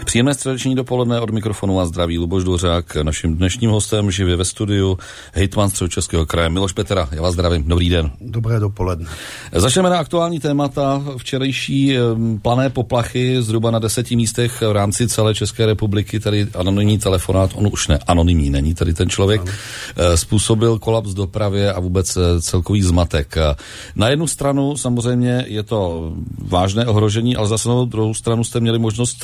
Příjemné středeční dopoledne, od mikrofonu a zdraví Luboš Dvořák. Naším dnešním hostem živě ve studiu hejtman Středočeského kraje Miloš Petera. Já vás zdravím. Dobrý den. Dobré dopoledne. Začneme na aktuální témata. Včerejší plané poplachy zhruba na 10 místech v rámci celé České republiky, tady anonymní telefonát, on už ne anonymní není tady ten člověk, způsobil kolaps dopravě a vůbec celkový zmatek. Na jednu stranu samozřejmě je to vážné ohrožení, ale zase na druhou stranu jste měli možnost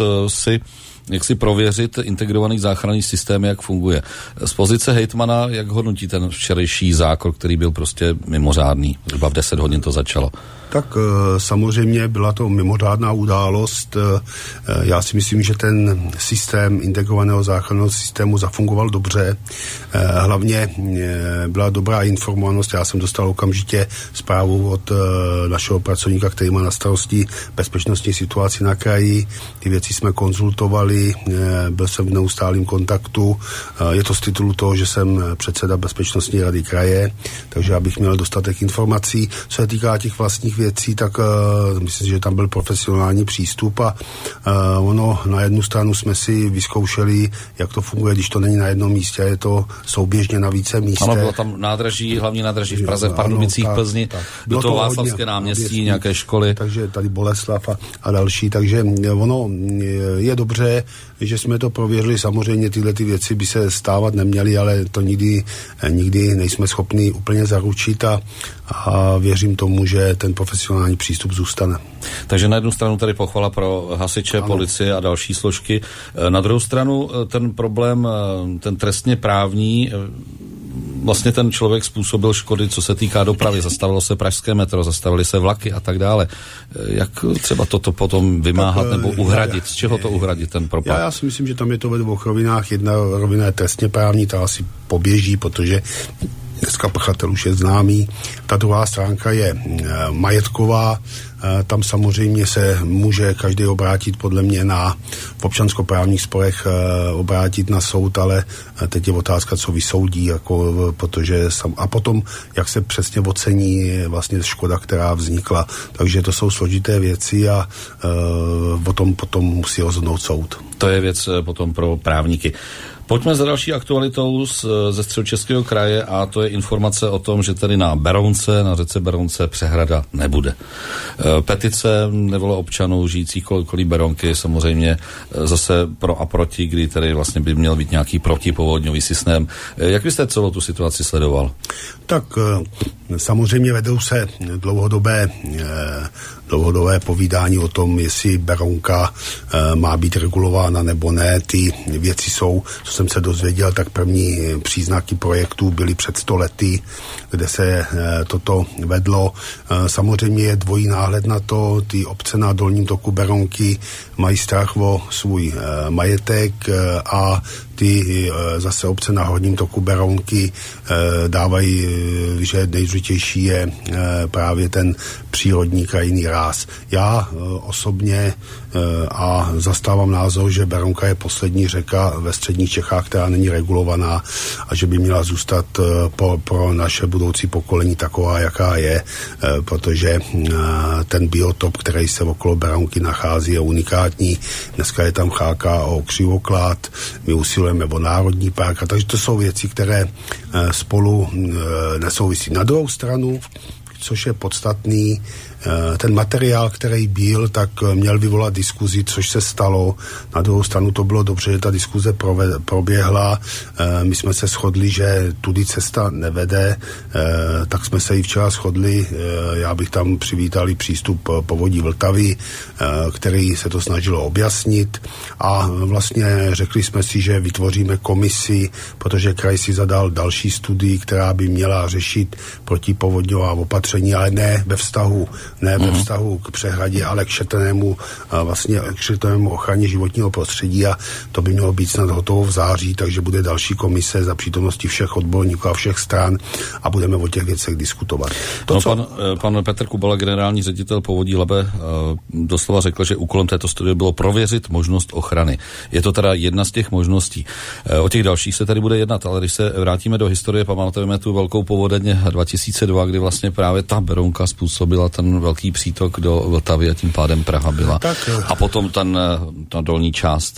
jak si prověřit integrovaný záchranný systém, jak funguje. Z pozice hejtmana, jak hodnotí ten včerejší zákrok, který byl prostě mimořádný? Zhruba v 10 hodin to začalo. Tak samozřejmě byla to mimořádná událost. Já si myslím, že ten systém integrovaného záchranného systému zafungoval dobře. Hlavně byla dobrá informovanost. Já jsem dostal okamžitě zprávu od našeho pracovníka, který má na starosti bezpečnostní situaci na kraji. Ty věci jsme konzultovali, byl jsem v neustálém kontaktu. Je to z titulu toho, že jsem předseda bezpečnostní rady kraje, takže abych měl dostatek informací. Co se týká těch vlastních věcí, tak myslím, že tam byl profesionální přístup a ono na jednu stranu jsme si vyzkoušeli, jak to funguje, když to není na jednom místě, je to souběžně na více místech. Ano, bylo tam nádraží, hlavní nádraží v Praze, v Pardubicích, Plzni, do toho Václavské náměstí, nějaké školy. Takže tady Boleslav a další, takže ono je dobře, že jsme to prověřili, samozřejmě tyhle ty věci by se stávat neměly, ale to nikdy nejsme schopni úplně zaručit a věřím tomu, že ten profesionální přístup zůstane. Takže na jednu stranu tady pochvala pro hasiče, policie a další složky. Na druhou stranu ten problém, ten trestně právní, vlastně ten člověk způsobil škody, co se týká dopravy. Zastavilo se pražské metro, zastavily se vlaky a tak dále. Jak třeba toto potom vymáhat nebo uhradit? Z čeho to uhradit, ten propad? Já si myslím, že tam je to ve dvou rovinách. Jedna rovina je trestně právní, ta asi poběží, protože dneska pachatel už je známý. Ta druhá stránka je majetková. Tam samozřejmě se může každý obrátit podle mě v občanskoprávních sporech obrátit na soud, ale teď je otázka, co vysoudí, protože a potom, jak se přesně ocení vlastně škoda, která vznikla. Takže to jsou složité věci a potom musí rozhodnout soud. To je věc potom pro právníky. Pojďme za další aktualitou ze Středočeského kraje a to je informace o tom, že tady na řece Berounce přehrada nebude. Petice nevole občanů žijících kolí Berounky samozřejmě zase pro a proti, kdy tady vlastně by měl být nějaký protipovodňový systém. Jak byste celou tu situaci sledoval? Tak samozřejmě vedou se dlouhodobé povídání o tom, jestli Berounka má být regulována nebo ne. Ty věci jsou, co jsem se dozvěděl, tak první příznaky projektů byly před 100 lety, kde se toto vedlo. Samozřejmě je dvojí náhled na to. Ty obce na dolním toku Berounky mají strach o svůj majetek a ty zase obce na horním toku Berounky dávají, že nejdůležitější je právě ten přírodní krajinný ráz. Já osobně a zastávám názor, že Berounka je poslední řeka ve středních Čechách, která není regulovaná a že by měla zůstat pro naše budoucí pokolení taková, jaká je, protože ten biotop, který se okolo Berounky nachází, je unikátní. Dneska je tam cháka o křivoklad, my usilujeme o národní park, a takže to jsou věci, které spolu nesouvisí. Na druhou stranu, což je podstatný, ten materiál, který byl, tak měl vyvolat diskuzi, což se stalo. Na druhou stranu to bylo dobře, že ta diskuze proběhla. My jsme se shodli, že tudy cesta nevede, tak jsme se i včera shodli. Já bych tam přivítal i přístup Povodí Vltavy, který se to snažilo objasnit a vlastně řekli jsme si, že vytvoříme komisi, protože kraj si zadal další studii, která by měla řešit protipovodňová opatření, ale ne ve vztahu k přehradě, ale k šetrnému ochraně životního prostředí a to by mělo být snad hotovo v září, takže bude další komise za přítomnosti všech odborníků a všech stran a budeme o těch věcech diskutovat. Pan Petr Kubala, generální ředitel Povodí Labe, doslova řekl, že úkolem této studie bylo prověřit možnost ochrany. Je to teda jedna z těch možností. O těch dalších se tady bude jednat, ale když se vrátíme do historie, pamatujeme tu velkou povodeň 2002, kdy vlastně právě ta Berounka způsobila ten velký přítok do Vltavy a tím pádem Praha byla. Tak, a potom ta dolní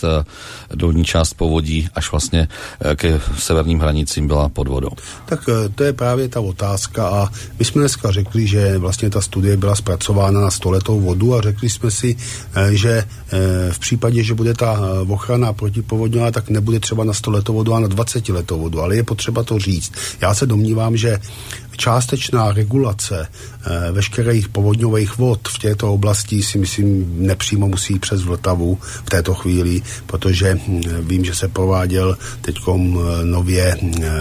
část povodí až vlastně ke severním hranicím byla pod vodou. Tak to je právě ta otázka a my jsme dneska řekli, že vlastně ta studie byla zpracována na 100letou vodu a řekli jsme si, že v případě, že bude ta ochrana protipovodňová, tak nebude třeba na 100letou vodu a na 20letou vodu, ale je potřeba to říct. Já se domnívám, že částečná regulace veškerých povodňových vod v této oblasti si myslím nepřímo musí přes Vltavu v této chvíli, protože vím, že se prováděl teďkom nově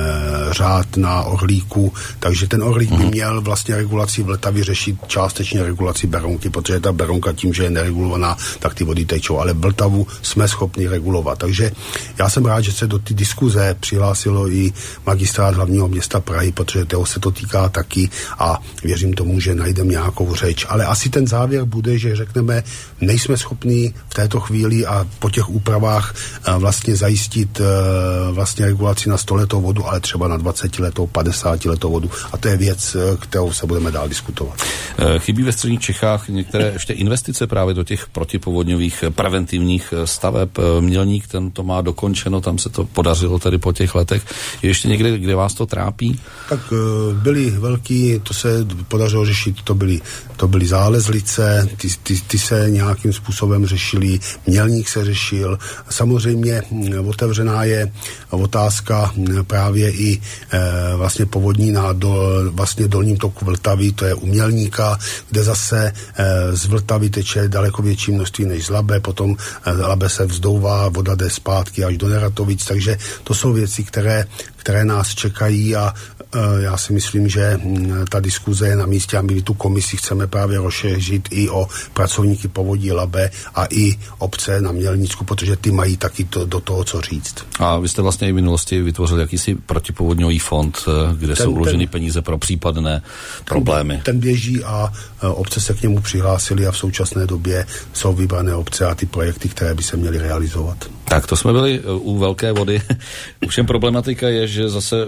řád na Orlíku, takže ten Orlík by měl vlastně regulaci Vltavy řešit částečně regulaci Berounky, protože ta Berounka tím, že je neregulovaná, tak ty vody tečou, ale Vltavu jsme schopni regulovat. Takže já jsem rád, že se do ty diskuze přihlásilo i magistrát hlavního města Prahy, protože toho se to týká taky a věřím tomu, že najdeme nějakou řeč. Ale asi ten závěr bude, že řekneme, nejsme schopni v této chvíli a po těch úpravách vlastně zajistit vlastně regulaci na 100letou vodu, ale třeba na 20letou, 50letou vodu. A to je věc, kterou se budeme dál diskutovat. Chybí ve středních Čechách některé ještě investice právě do těch protipovodňových preventivních staveb. Mělník, ten to má dokončeno, tam se to podařilo tedy po těch letech. Je ještě někde, kde vás to trápí? Tak byly velký, to se podařilo řešit, to byly Zálezlice, ty se nějakým způsobem řešily, Mělník se řešil. Samozřejmě otevřená je otázka právě i vlastně povodní na vlastně dolním toku Vltavy, to je u Mělníka, kde zase z Vltavy teče daleko větší množství než z Labe, potom Labe se vzdouvá, voda jde zpátky až do Neratovic, takže to jsou věci, které nás čekají a já si myslím, že ta diskuze je na místě a my tu komisi chceme právě rozšířit i o pracovníky povodí Labe a i obce na Mělnícku, protože ty mají taky do toho co říct. A vy jste vlastně i v minulosti vytvořil jakýsi protipovodňový fond, kde jsou uloženy peníze pro případné problémy. Ten běží a obce se k němu přihlásily a v současné době jsou vybrané obce a ty projekty, které by se měly realizovat. Tak to jsme byli u velké vody. Všem problematika je, že zase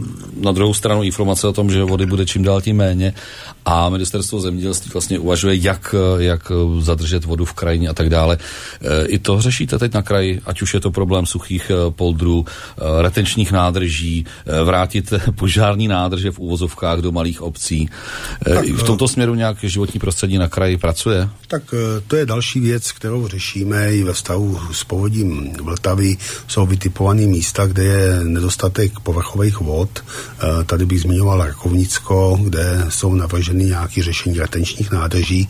na druhou stranu informace o tom, že vody bude čím dál tím méně a ministerstvo zemědělství vlastně uvažuje, jak zadržet vodu v krajině a tak dále. I to řešíte teď na kraji, ať už je to problém suchých poldrů, retenčních nádrží, vrátit požární nádrže v uvozovkách do malých obcí. V tomto směru nějak životní prostředí na kraji pracuje? Tak to je další věc, kterou řešíme i ve vztahu s povodím Vltavy. Jsou vytipované místa, kde je nedostatek povrchových vod. Tady bych zmiňoval Rakovnicko, kde jsou navrženy nějaké řešení retenčních nádrží.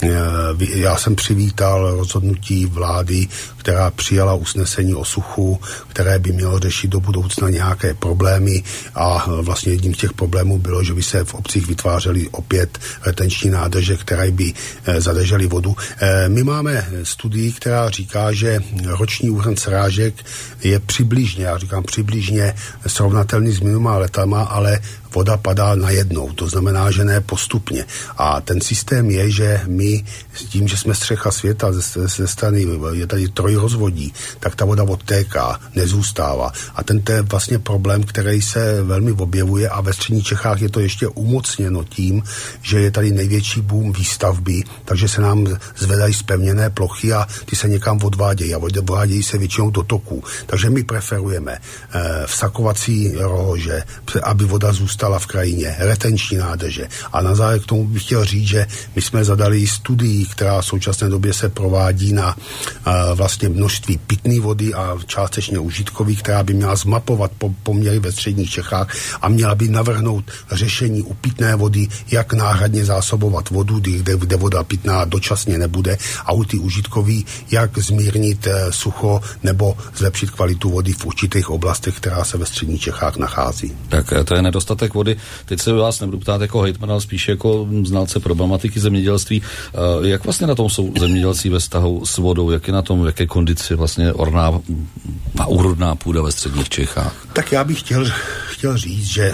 Já jsem přivítal rozhodnutí vlády, která přijala usnesení o suchu, které by mělo řešit do budoucna nějaké problémy a vlastně jedním z těch problémů bylo, že by se v obcích vytvářely opět retenční nádrže, které by zadržely vodu. My máme studii, která říká, že roční úhrn srážek je přibližně, já říkám přibližně srovnatelný s minulýma letama, ale voda padá najednou, to znamená, že ne postupně. A ten systém je, že my s tím, že jsme střecha světa ze strany, je tady trojrozvodí, tak ta voda odtéká, nezůstává. A to je vlastně problém, který se velmi objevuje a ve středních Čechách je to ještě umocněno tím, že je tady největší boom výstavby, takže se nám zvedají zpevněné plochy a ty se někam odvádějí a odvádějí se většinou do toků. Takže my preferujeme vsakovací rohože, aby voda zůstala v krajině, retenční nádrže. A na závěr k tomu bych chtěl říct, že my jsme zadali studii, která v současné době se provádí na vlastně množství pitné vody a částečně užitkový, která by měla zmapovat poměry ve středních Čechách a měla by navrhnout řešení u pitné vody, jak náhradně zásobovat vodu, kde voda pitná dočasně nebude, a u ty užitkový, jak zmírnit sucho nebo zlepšit kvalitu vody v určitých oblastech, která se ve středních Čechách nachází. Tak to je nedostatek vody. Teď se vás nebudu ptát jako hejtman, ale spíš jako znalce problematiky zemědělství. Jak vlastně na tom jsou zemědělci ve vztahu s vodou? Jak je na tom, v jaké kondici vlastně orná a úrodná půda ve středních Čechách? Tak já bych chtěl říct, že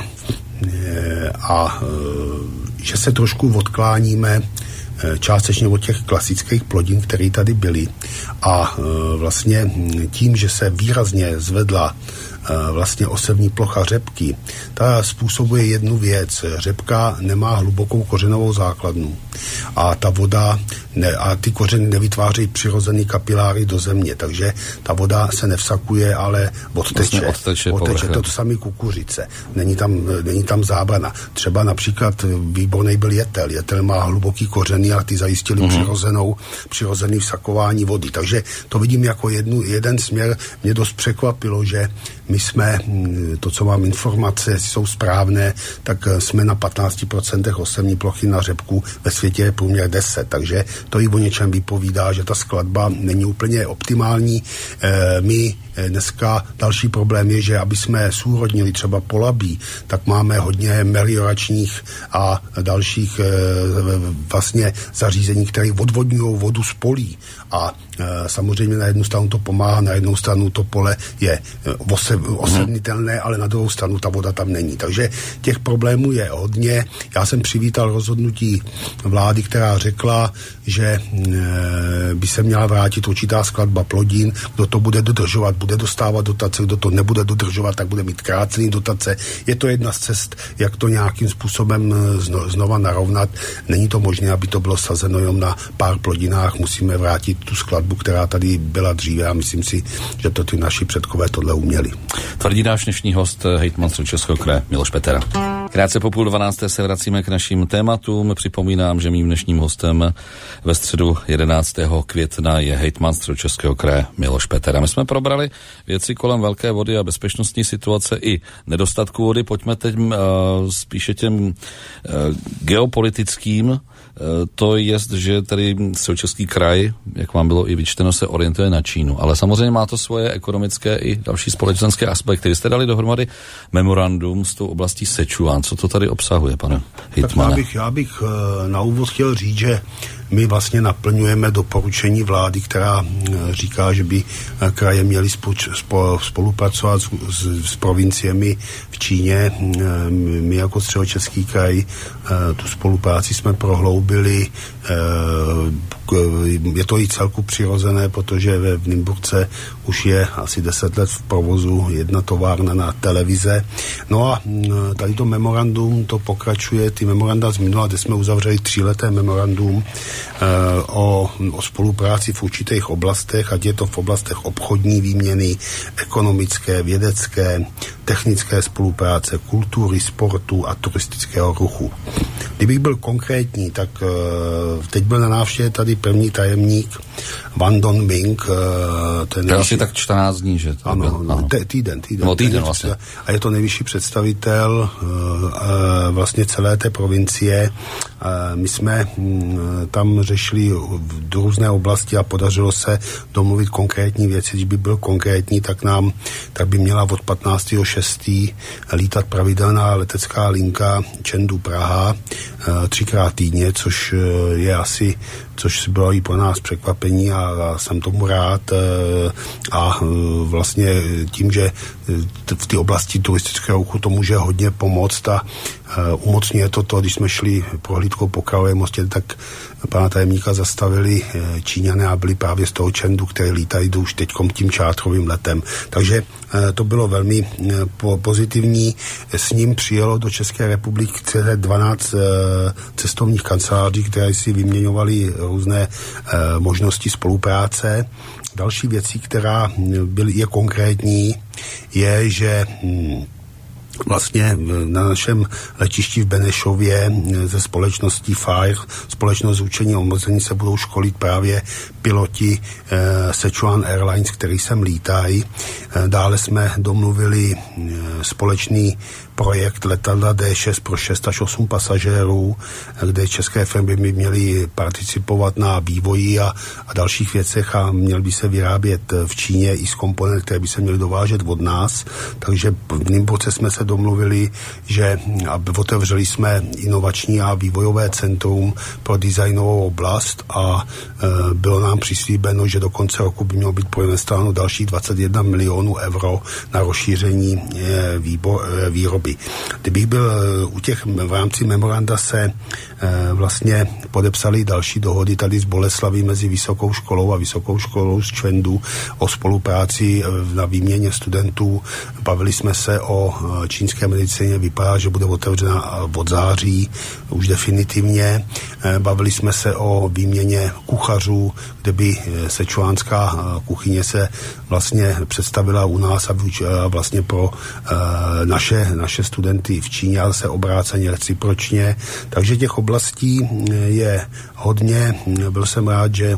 se trošku odkláníme částečně od těch klasických plodin, které tady byly. A vlastně tím, že se výrazně zvedla vlastně osevní plocha řepky, ta způsobuje jednu věc. Řepka nemá hlubokou kořenovou základnu a ta voda a ty kořeny nevytvářejí přirozený kapiláry do země, takže ta voda se nevsakuje, ale odteče. To samé kukuřice. Není tam zábrana. Třeba například výborný byl jetel. Jetel má hluboký kořeny a ty zajistili přirozený vsakování vody. Takže to vidím jako jeden směr. Mě dost překvapilo, že my jsme, to, co mám informace, jsou správné, tak jsme na 15% osevní plochy na řepku, ve světě je průměr 10, takže to i o něčem vypovídá, že ta skladba není úplně optimální. My dneska další problém je, že aby jsme súrodnili třeba Polabí, tak máme hodně melioračních a dalších vlastně zařízení, které odvodňují vodu z polí. A samozřejmě na jednu stranu to pomáhá, na jednu stranu to pole je osevnitelné, ale na druhou stranu ta voda tam není. Takže těch problémů je hodně. Já jsem přivítal rozhodnutí vlády, která řekla, že by se měla vrátit určitá skladba plodin. Kdo to bude dodržovat, bude dostávat dotace, kdo to nebude dodržovat, tak bude mít krácený dotace. Je to jedna z cest, jak to nějakým způsobem znova narovnat. Není to možné, aby to bylo sazeno jenom na pár plodinách. Musíme vrátit tu skladbu, která tady byla dříve a myslím si, že to ty naši předkové tohle uměli. Tvrdí náš dnešní host, hejtman Středočeského kraje Miloš Petera. Krátce po 11:30 se vracíme k našim tématům. Připomínám, že mým dnešním hostem ve středu 11. května je hejtman Středočeského kraje Miloš Petera. My jsme probrali věci kolem velké vody a bezpečnostní situace i nedostatku vody. Pojďme teď spíše těm geopolitickým. To je, že tady Středočeský kraj, jak vám bylo i vyčteno, se orientuje na Čínu. Ale samozřejmě má to svoje ekonomické i další společenské aspekty. Vy jste dali dohromady memorandum s tou oblastí Sichuan. Co to tady obsahuje, pane hejtmane? Tak já bych na úvod chtěl říct, že my vlastně naplňujeme doporučení vlády, která říká, že by kraje měly spolupracovat s provinciemi v Číně. My jako Středočeský kraj tu spolupráci jsme prohloubili. Je to i celku přirozené, protože v Nymburce už je asi 10 let v provozu jedna továrna na televize. No a tady to memorandum, to pokračuje, ty memoranda z minula, kde jsme uzavřeli 3leté memorandum o spolupráci v určitých oblastech, ať je to v oblastech obchodní výměny, ekonomické, vědecké, technické spolupráce, kultury, sportu a turistického ruchu. Kdybych byl konkrétní, tak teď byl na návštěvě tady první tajemník Wang Dongming. To je asi tak 14 dní, že? Ano. Týden vlastně. A je to nejvyšší představitel vlastně celé té provincie. My jsme tam řešili v různé oblasti a podařilo se domluvit konkrétní věci. Když by byl konkrétní, tak by měla od 15.6. lítat pravidelná letecká linka Chengdu Praha 3krát týdně, což bylo i pro nás překvapení a jsem tomu rád a vlastně tím, že v té oblasti turistického ruchu to může hodně pomoct a umocňuje to, když jsme šli prohlídkou po Králově mostě, tak pana tajemníka zastavili Číňané a byli právě z toho Chengdu, které lítají už teďkom tím čártrovým letem. Takže to bylo velmi pozitivní. S ním přijelo do České republiky 12 cestovních kanceláří, které si vyměňovaly různé možnosti spolupráce. Další věcí, která je konkrétní, je, že vlastně na našem letišti v Benešově ze společností FAIR, společnost učení a omezení, se budou školit právě piloti Sichuan Airlines, který sem lítají. Dále jsme domluvili společný projekt letadla D6 pro 6 až 8 pasažérů, kde české firmy by měly participovat na vývoji a dalších věcech a měl by se vyrábět v Číně i z komponent, které by se měly dovážet od nás. Takže v Nymburce jsme se se domluvili, že otevřeli jsme inovační a vývojové centrum pro designovou oblast a bylo nám přislíbeno, že do konce roku by mělo být proinvestováno dalších 21 milionů euro na rozšíření výroby. Kdybych byl v rámci memoranda se vlastně podepsali další dohody tady z Boleslaví mezi Vysokou školou a Vysokou školou z Čvendu o spolupráci na výměně studentů. Bavili jsme se o čínské medicíně, vypadá, že bude otevřena od září už definitivně. Bavili jsme se o výměně kuchařů, kde by sečuánská kuchyně se vlastně představila u nás a vlastně pro naše studenty v Číně, ale se obráceně recipročně. Takže těch oblastí je hodně. Byl jsem rád, že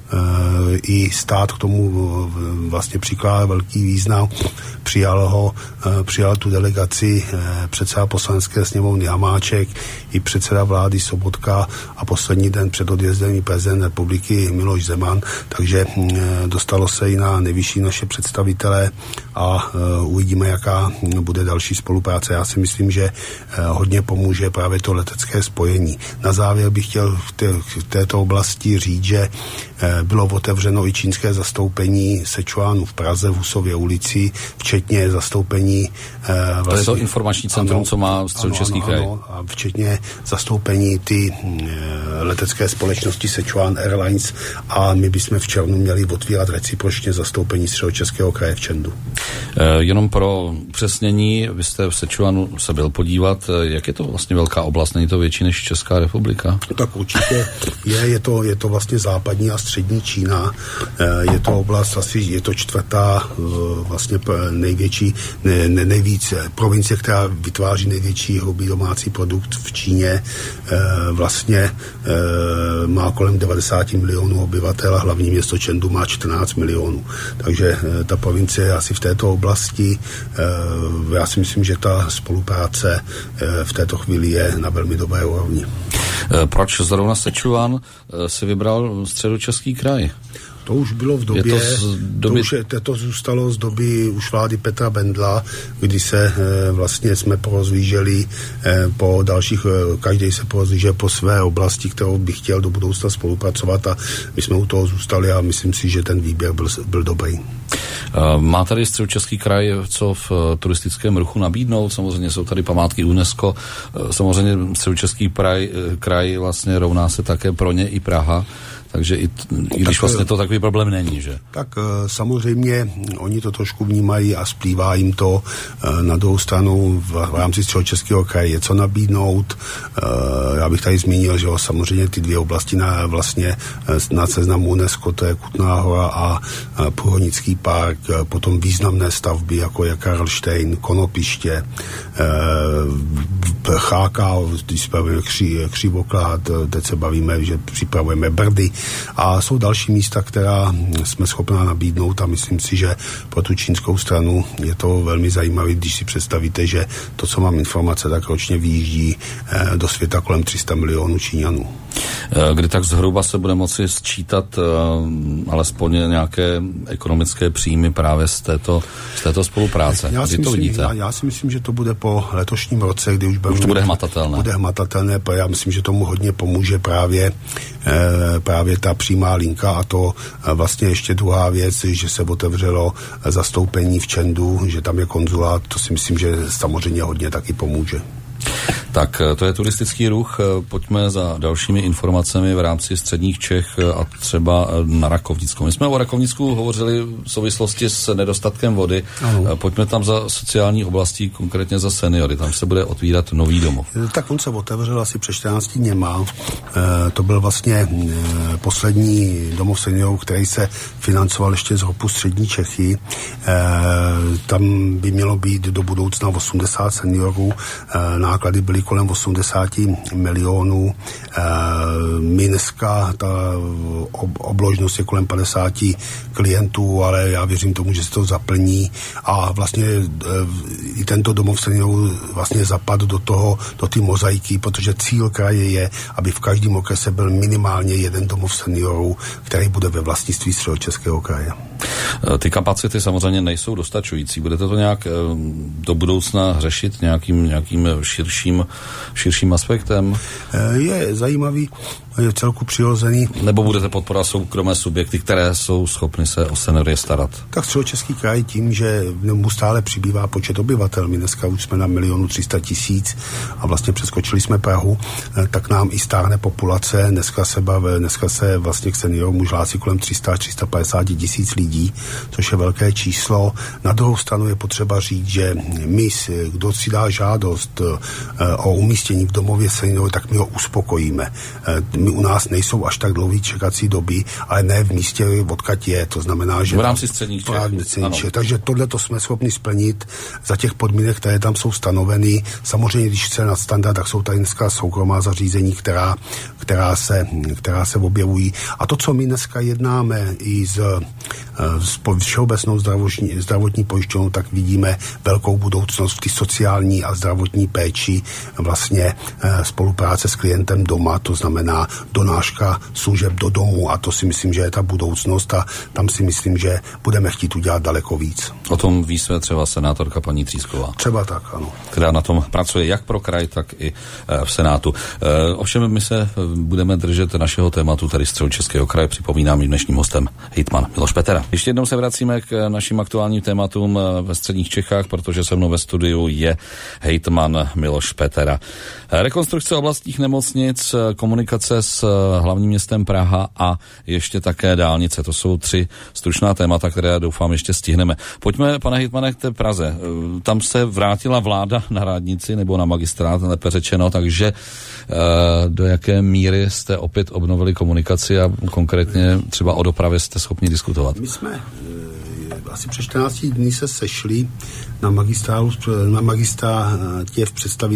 i stát k tomu vlastně přikládá velký význam. Přijal tu delegaci předseda poslanecké sněmovny Hamáček i předseda vlády Sobotka a poslední den před odjezdem i prezident republiky Miloš Zeman, takže dostalo se i na nejvyšší naše představitele a uvidíme, jaká bude další spolupráce. Já si myslím, že hodně pomůže právě to letecké spojení. Na závěr bych chtěl v této oblasti říct, že bylo otevřeno i čínské zastoupení Sečuánu v Praze v Husově ulici, včetně zastoupení... To je to informační centrum, co má Středočeský kraj. Ano, a včetně zastoupení ty letecké společnosti Sichuan Airlines a my bychom v červnu měli otvírat recipročně zastoupení Středočeského kraje v Čendu. Jenom pro upřesnění, vy jste v Sichuanu se byl podívat, jak je to vlastně velká oblast, není to větší než Česká republika? Tak určitě je to vlastně západní a střední Čína, je to oblast asi, je to čtvrtá vlastně nejvíc provincie, která vytváří největší hrubý domácí produkt v Číně, vlastně má kolem 90 milionů obyvatel a hlavní město Čendu má 14 milionů. Takže ta provincie asi v této oblasti, já si myslím, že ta spolupráce v této chvíli je na velmi dobré úrovni. Proč zrovna Sichuan si vybral Středočeský kraj? To už bylo v době, to zůstalo z doby už vlády Petra Bendla, kdy se vlastně jsme porozlíželi po dalších, každý se porozlížel po své oblasti, kterou by chtěl do budoucna spolupracovat a my jsme u toho zůstali a myslím si, že ten výběr byl dobrý. Má tady Středočeský kraj co v turistickém ruchu nabídnout? Samozřejmě jsou tady památky UNESCO, samozřejmě Středočeský kraj vlastně rovná se také pro ně i Praha. Takže i když vlastně to takový problém není, že? Tak samozřejmě oni to trošku vnímají a splývá jim to. Na druhou stranu v rámci Středočeského kraje je co nabídnout. Já bych tady zmínil, že samozřejmě ty dvě oblasti vlastně na seznamu UNESCO, to je Kutná Hora a Průhonický park, potom významné stavby, jako je Karlštejn, Konopiště, Cháka, když se bavíme Křivoklát, teď se bavíme, že připravujeme Brdy, a jsou další místa, která jsme schopná nabídnout a myslím si, že pro tu čínskou stranu je to velmi zajímavé, když si představíte, že to, co mám informace, tak ročně vyjíždí do světa kolem 300 milionů Číňanů. Kdy tak zhruba se bude moci sčítat alespoň nějaké ekonomické příjmy právě z této spolupráce? Já si myslím, že to bude po letošním roce, kdy už to bude hmatatelné. Bude hmatatelné, já myslím, že tomu hodně pomůže právě ta přímá linka a to vlastně ještě druhá věc, že se otevřelo zastoupení v Čendu, že tam je konzulát, to si myslím, že samozřejmě hodně taky pomůže. Tak to je turistický ruch. Pojďme za dalšími informacemi v rámci středních Čech a třeba na Rakovnickou. My jsme o Rakovnicku hovořili v souvislosti s nedostatkem vody. Ano. Pojďme tam za sociální oblastí, konkrétně za seniory. Tam se bude otvírat nový domov. Tak on se otevřel asi před 14 dněma. To byl vlastně poslední domov seniorů, který se financoval ještě z ROPu Střední Čechy. Tam by mělo být do budoucna 80 seniorů. Náklady byly kolem 80 milionů. Dneska ta obložnost je kolem 50 klientů, ale já věřím tomu, že se to zaplní a vlastně i tento domov seniorů vlastně zapadl do té mozaiky, protože cíl kraje je, aby v každém okrese byl minimálně jeden domov seniorů, který bude ve vlastnictví Středočeského kraje. Ty kapacity samozřejmě nejsou dostačující. Budete to nějak do budoucna řešit nějakým širším aspektem? Je zajímavý, je celku přirozený. Nebo budete podporovat soukromé subjekty, které jsou schopny se o seniory starat? Tak Středočeský kraj tím, že mu stále přibývá počet obyvatel, my dneska už jsme na 1 300 000 a vlastně přeskočili jsme Prahu, tak nám i stárne populace. Dneska se vlastně k seniorům už hlásí kolem 300-350 tisíc lidí, což je velké číslo. Na druhou stranu je potřeba říct, že my, kdo si dá žádost o umístění v domově seniorů, tak my ho uspokojíme. My u nás nejsou až tak dlouhý čekací doby, ale ne v místě, odkud je. To znamená, že v rámci středních Čech. Takže tohle to jsme schopni splnit za těch podmínek, které tam jsou stanoveny. Samozřejmě, když chce nad standard, tak jsou tady dneska soukromá zařízení, která se objevují. A to, co my dneska jednáme i s všeobecnou zdravotní pojišťovnou, tak vidíme velkou budoucnost v té sociální a zdravotní péči, vlastně spolupráce s klientem doma, to znamená donáška služeb do domu, a to si myslím, že je ta budoucnost a tam si myslím, že budeme chtít udělat daleko víc. O tom ví své třeba senátorka paní Třísková. Třeba tak, ano. Která na tom pracuje jak pro kraj, tak i v Senátu. Ovšem my se budeme držet našeho tématu tady Středočeského kraje. Připomínám dnešním hostem hejtman Miloš Petera. Ještě jednou se vracíme k našim aktuálním tématům ve středních Čechách, protože se mnou ve studiu je hejtman Miloš Petera. Rekonstrukce oblastních nemocnic, komunikace s hlavním městem Praha a ještě také dálnice. To jsou 3 stručná témata, které doufám ještě stihneme. Pojďme, pane hejtmane, k té Praze. Tam se vrátila vláda na radnici nebo na magistrát, lépe řečeno, takže do jaké míry jste opět obnovili komunikaci a konkrétně třeba o dopravě jste schopni diskutovat? My jsme asi před 14 dní se sešli na magistrátě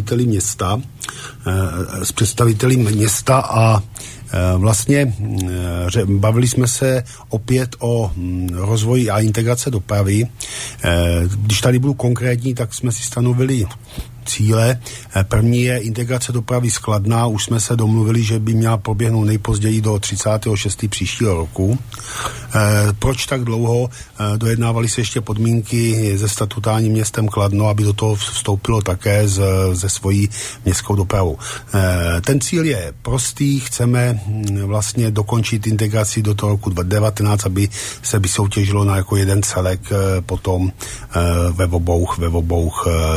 s představiteli města a vlastně bavili jsme se opět o rozvoji a integrace dopravy. Když tady budu konkrétní, tak jsme si stanovili cíle. První je integrace dopravy z Kladna. Už jsme se domluvili, že by měla proběhnout nejpozději do 36. příštího roku. Proč tak dlouho? Dojednávaly se ještě podmínky se statutárním městem Kladno, aby do toho vstoupilo také ze svojí městskou dopravou. Ten cíl je prostý. Chceme vlastně dokončit integraci do toho roku 2019, aby se vysoutěžilo na jako jeden celek potom ve obou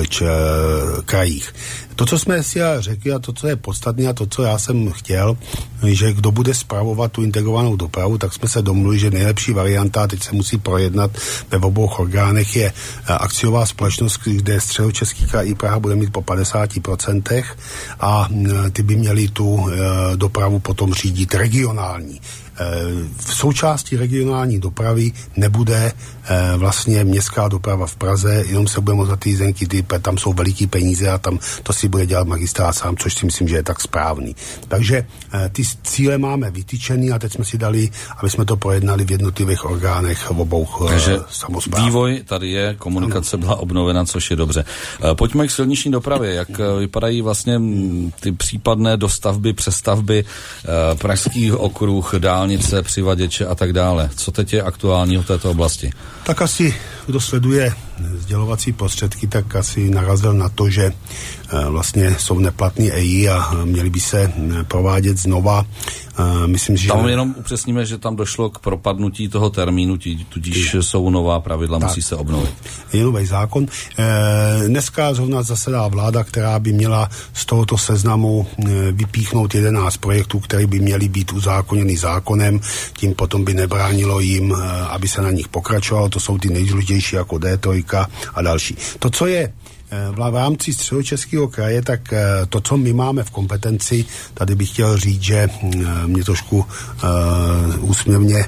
krajích. To, co jsme si řekli a to, co je podstatné a to, co já jsem chtěl, že kdo bude spravovat tu integrovanou dopravu, tak jsme se domluvili, že nejlepší varianta, teď se musí projednat ve obou orgánech, je akciová společnost, kde Středočeský kraj i Praha bude mít po 50% a ty by měli tu dopravu potom řídit regionální. V součástí regionální dopravy nebude vlastně městská doprava v Praze, jenom se budeme za ty jízdenky, tam jsou veliký peníze a tam to si bude dělat magistrát sám, což si myslím, že je tak správný. Takže ty cíle máme vytyčený a teď jsme si dali, aby jsme to projednali v jednotlivých orgánech v obou samospráv. Vývoj tady je, komunikace byla obnovena, což je dobře. Pojďme k silniční dopravě. Jak vypadají vlastně ty případné dostavby, přestavby, pražský okruh, dálnice, přivaděče a tak dále. Co teď je aktuální v této oblasti? Tak asi, kdo sleduje sdělovací prostředky, tak asi narazil na to, že vlastně jsou neplatný EI a měly by se provádět znova. Myslím, že tam jenom upřesníme, že tam došlo k propadnutí toho termínu, tudíž jsou nová pravidla, tak musí se obnovit. Je nový zákon. Dneska zrovna zasedá vláda, která by měla z tohoto seznamu vypíchnout 11 projektů, které by měly být uzákoněny zákonem, tím potom by nebránilo jim, aby se na nich pokračovalo. To jsou ty nejdůležitější jako D3 a další. To, co je v rámci Středočeského kraje, tak to, co my máme v kompetenci, tady bych chtěl říct, že mě trošku úsměvně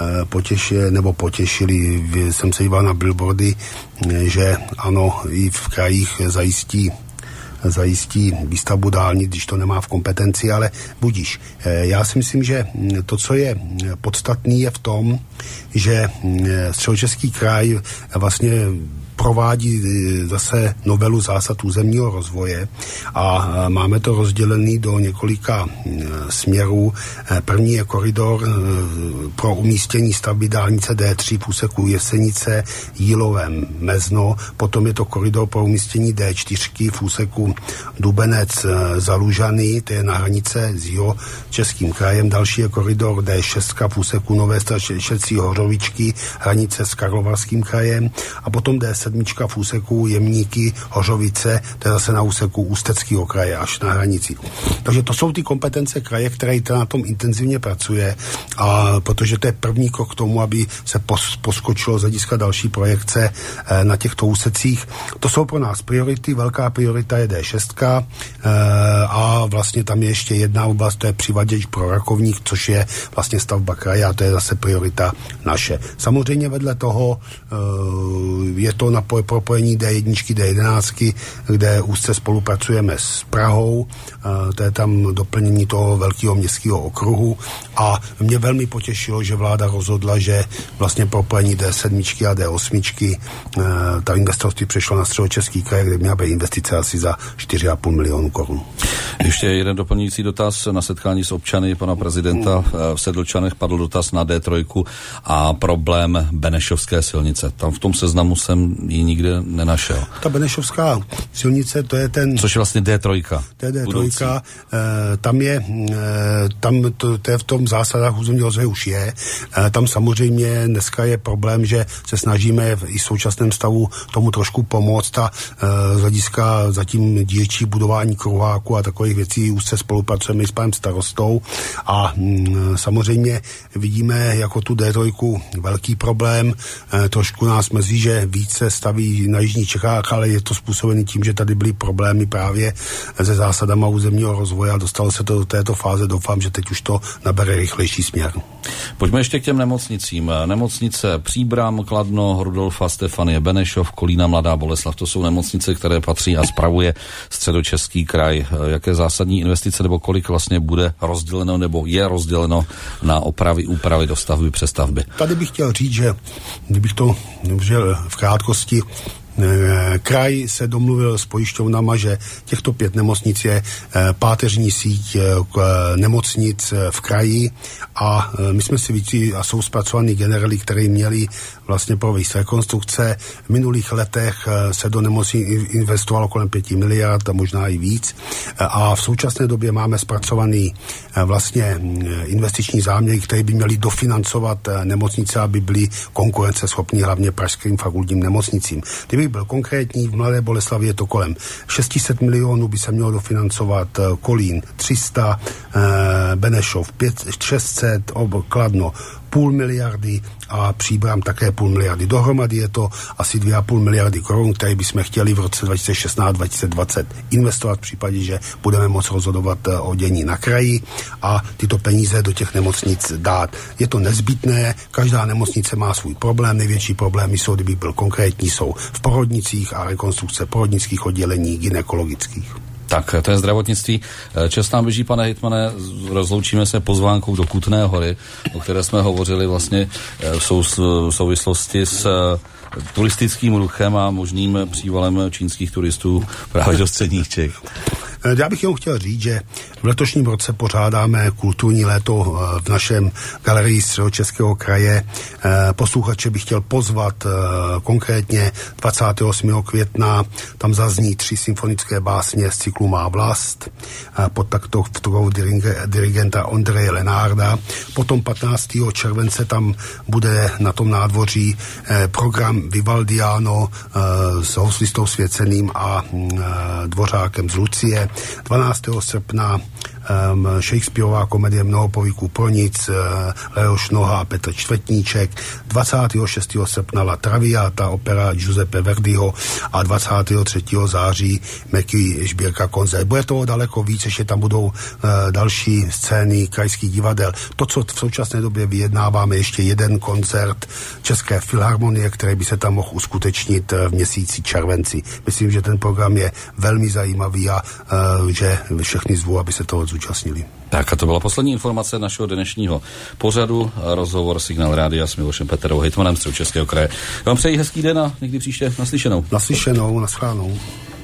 potěšili, jsem se díval na billboardy, že ano, i v krajích zajistí výstavbu dálnic, když to nemá v kompetenci, ale budíš. Já si myslím, že to, co je podstatný, je v tom, že Středočeský kraj vlastně provádí zase novelu zásad územního rozvoje a máme to rozdělený do několika směrů. První je koridor pro umístění stavby dálnice D3 v úseku Jesenice, Jílovem, Mezno, potom je to koridor pro umístění D4 v úseku Dubenec, Zalužany, to je na hranice s Jihočeským krajem, další je koridor D6 v úseku Nové Strašecí Hořovičky, hranice s Karlovarským krajem a potom D7 v úseku Jemníky, Hořovice, to je zase na úseku Ústeckého kraje až na hranici. Takže to jsou ty kompetence kraje, které na tom intenzivně pracuje a protože to je první krok k tomu, aby se poskočilo z hlediska další projekce na těchto úsecích. To jsou pro nás priority, velká priorita je D6 a vlastně tam je ještě jedna oblast, to je přivaděč pro Rakovník, což je vlastně stavba kraje a to je zase priorita naše. Samozřejmě vedle toho je to na propojení D1, D11, kde úzce spolupracujeme s Prahou, to je tam doplnění toho velkého městského okruhu a mě velmi potěšilo, že vláda rozhodla, že vlastně propojení D7 a D8 ta investorství přešlo na Středočeský kraj, kde měla být investice asi za 4,5 milionu korun. Ještě jeden doplňující dotaz. Na setkání s občany pana prezidenta v Sedlčanech padl dotaz na D3 a problém Benešovské silnice. Tam v tom seznamu jsem ji nikde nenašel. Ta Benešovská silnice, to je ten... Což je vlastně D3. To je D3. To je v tom zásadách územního rozvoje už je. Tam samozřejmě dneska je problém, že se snažíme i v současném stavu tomu trošku pomoct a z hlediska zatím dílčí budování kruháku a takových věcí už se spolupracujeme s panem starostou a samozřejmě vidíme jako tu D3 velký problém. Trošku nás mrzí, že více staví na jižních Čechách, ale je to způsobený tím, že tady byly problémy právě se zásadama územního rozvoje a dostalo se to do této fáze. Doufám, že teď už to nabere rychlejší směr. Pojďme ještě k těm nemocnicím. Nemocnice Příbram, Kladno, Rudolfa, Stefanie, Benešov, Kolína, Mladá Boleslav, to jsou nemocnice, které patří a spravuje Středočeský kraj. Jaké zásadní investice nebo kolik vlastně bude rozděleno nebo je rozděleno na opravy, úpravy, dostavby, přestavby? Tady bych chtěl říct, že kdybych to vžil v krátkosti, kraj se domluvil s pojišťovnama, že těchto 5 nemocnic je páteřní síť nemocnic v kraji a my jsme si vytvořili a jsou zpracovaný generály, které měli vlastně provést rekonstrukce. V minulých letech se do nemocnic investovalo kolem 5 miliard a možná i víc a v současné době máme zpracovaný vlastně investiční záměry, které by měly dofinancovat nemocnice, aby byly konkurenceschopní hlavně pražským fakultním nemocnicím. Kdyby byl konkrétní, v Mladé Boleslavi je to kolem 600 milionů, by se mělo dofinancovat Kolín 300, Benešov 600, Kladno 0,5 miliardy a Příbram také 0,5 miliardy. Dohromady je to asi 2,5 miliardy korun, které bychom chtěli v roce 2016-2020 investovat v případě, že budeme moct rozhodovat o dění na kraji a tyto peníze do těch nemocnic dát. Je to nezbytné, každá nemocnice má svůj problém, největší problémy jsou, kdyby byl konkrétní, jsou v porodnicích a rekonstrukce porodnických oddělení gynekologických. Tak, to je zdravotnictví. Čas nám běží, pane hejtmane, rozloučíme se pozvánkou do Kutné Hory, o které jsme hovořili vlastně v souvislosti s turistickým ruchem a možným přívalem čínských turistů právě do středních Čech. Já bych jenom chtěl říct, že v letošním roce pořádáme kulturní léto v našem galerii Středočeského kraje. Posluchače bych chtěl pozvat konkrétně 28. května. Tam zazní 3 symfonické básně z cyklu Má vlast pod taktovkou dirigenta Ondreje Lenárda. Potom 15. července tam bude na tom nádvoří program Vivaldiano s houslistou Svěceným a Dvořákem z Lucie. 12. srpna Shakespearová komedie Mnoho povyků pro nic, Leoš Noha a Petr Čtvrtníček, 26. srpna La Traviata, opera Giuseppe Verdiho a 23. září Meky sbírka koncert. Bude toho daleko víc, ještě tam budou další scény krajských divadel. To, co v současné době vyjednáváme, ještě jeden koncert České filharmonie, který by se tam mohl uskutečnit v měsíci červenci. Myslím, že ten program je velmi zajímavý a že všechny zvu, aby se toho zúčastnili. Tak a to byla poslední informace našeho dnešního pořadu. Rozhovor Signál Rádia s Milošem Peterou, hejtmanem Středočeského kraje. Já vám přeji hezký den a někdy příště naslyšenou. Naslyšenou, naschledanou.